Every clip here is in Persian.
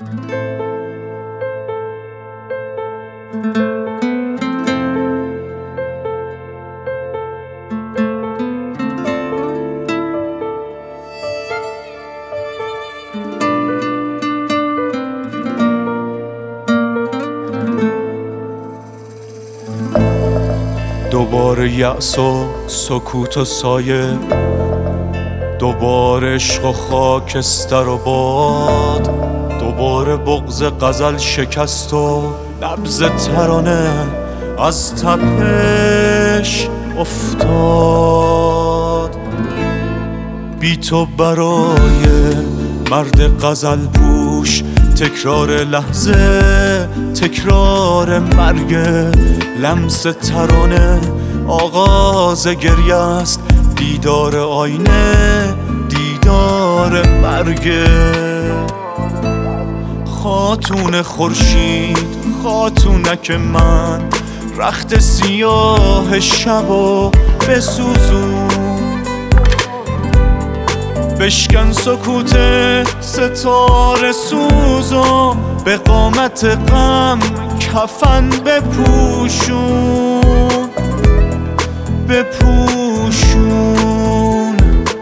دوباره یأس و سکوت و سایه، دوباره عشق و خاکستر و باد، دوباره بغض غزل شکست و نبض ترانه از تپش افتاد. بی تو برای مرد غزل پوش تکرار لحظه، تکرار مرگ، لمس ترانه آغاز گریه است، دیدار آینه، دیدار مرگ. خاتون خورشید، خاتونک من، رخت سیاه شب و بسوزون، بشکن سکوت ستاره سوزو، به قامت غم کفن بپوشون، بپوشون.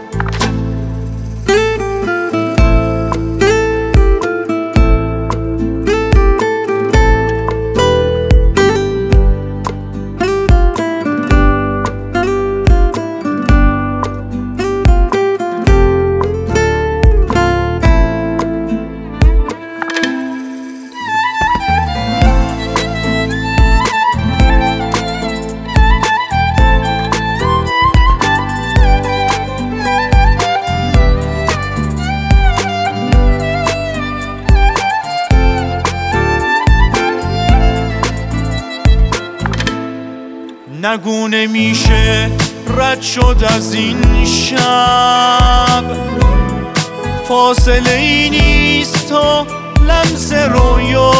نگونه میشه رد شد از این شب، فاصله ای نیست تا لمس رویا،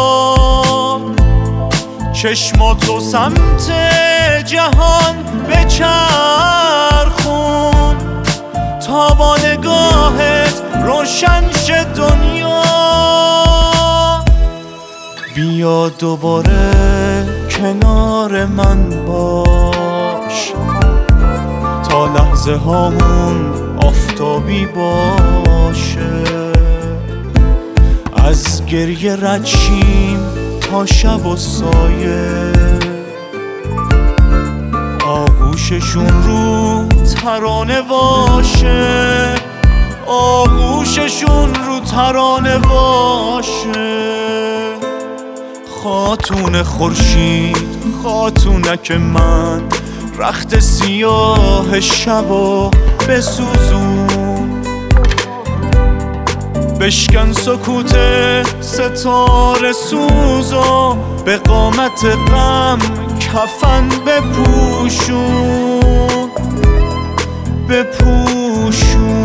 چشماتو سمت جهان بچرخون تا با نگاهت روشن شه دنیا. بیا دوباره کنار من باش تا لحظه هامون آفتابی باشه، از گریه رد شیم تا شب و سایه، آغوششون رو ترانه باشه، آغوششون رو ترانه باشه. خاتون خورشید، خاتونک من، رخت سیاه شب و بسوزون، بشکن سکوت ستاره سوزو، به قامت غم کفن بپوشون، بپوشون.